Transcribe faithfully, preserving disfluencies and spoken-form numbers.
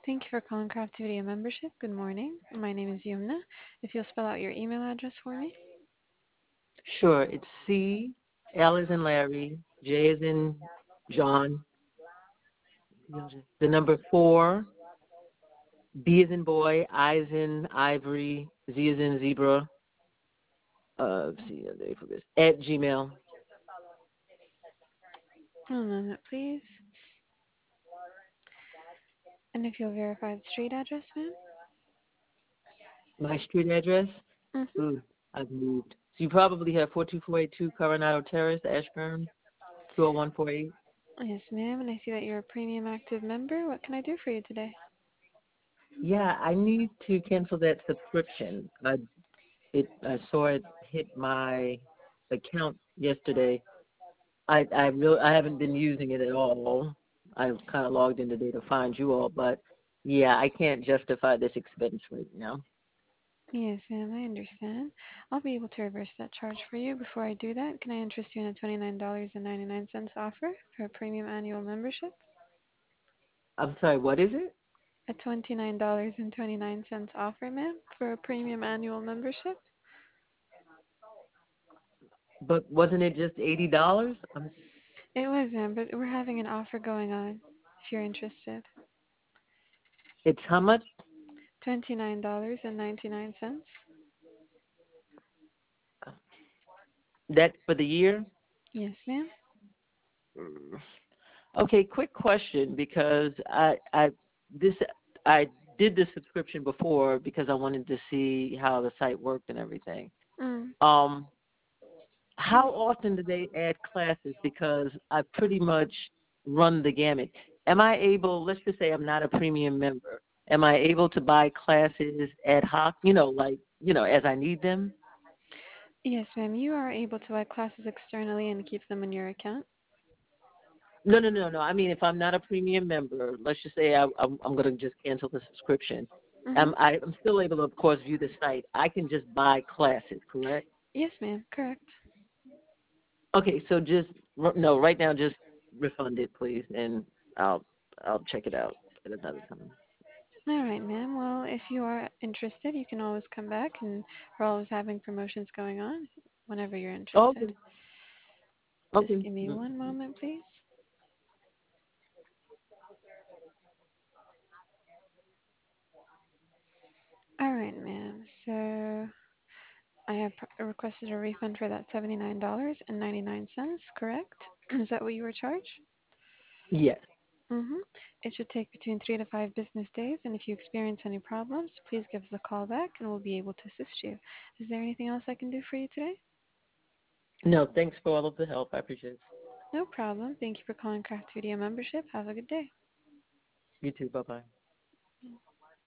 Thank you for calling Craftivity Membership. Good morning. My name is Yumna. If you'll spell out your email address for me. Sure. It's C, L is in Larry, J is in John, the number four, B is in boy, I is in ivory, Z is in zebra, uh, see, for this, at Gmail. One moment, please. And if you'll verify the street address, ma'am. My street address? Mm-hmm. Ooh, I've moved. So you probably have four two four eight two Coronado Terrace, Ashburn, two oh one four eight. Yes, ma'am. And I see that you're a premium active member. What can I do for you today? Yeah, I need to cancel that subscription. I it I saw it hit my account yesterday. I I real I haven't been using it at all. I kind of logged in today to find you all, but yeah, I can't justify this expense right now. Yes, ma'am. I understand. I'll be able to reverse that charge for you. Before I do that, can I interest you in a twenty-nine dollars and ninety-nine cents offer for a premium annual membership? I'm sorry, what is it? A twenty-nine dollars and twenty-nine cents offer, ma'am, for a premium annual membership? But wasn't it just eighty dollars? Um, It was, ma'am, but we're having an offer going on if you're interested. it's how much? twenty-nine dollars and ninety-nine cents. That's for the year? Yes, ma'am. Mm. Okay, quick question because I I this I did this subscription before because I wanted to see how the site worked and everything. Mm. Um, how often do they add classes? Because I pretty much run the gamut. Am I able? Let's just say I'm not a premium member. Am I able to buy classes ad hoc? You know, like you know, as I need them. Yes, ma'am. You are able to buy classes externally and keep them in your account. No, no, no, no. I mean, if I'm not a premium member, let's just say I, I'm, I'm going to just cancel the subscription. Mm-hmm. Um, I, I'm still able to, of course, view the site. I can just buy classes, correct? Yes, ma'am. Correct. Okay, so just no. Right now, just refund it, please, and I'll I'll check it out at another time. All right, ma'am. Well, if you are interested, you can always come back, and we're always having promotions going on whenever you're interested. Okay, Just okay. give me Mm. one moment, please. All right, ma'am. So I have pr- requested a refund for that seventy-nine dollars and ninety-nine cents, correct? Is that what you were charged? Yes. Mm-hmm. It should take between three to five business days, and if you experience any problems, please give us a call back and we'll be able to assist you. Is there anything else I can do for you today? No, thanks for all of the help. I appreciate it. No problem. Thank you for calling Craft Studio membership. Have a good day. You too. Bye bye.